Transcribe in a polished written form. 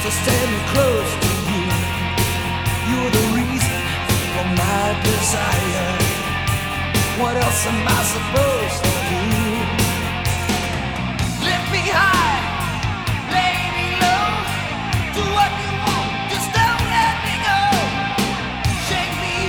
for standing close to you. You're the reason for my desire. What else am I supposed to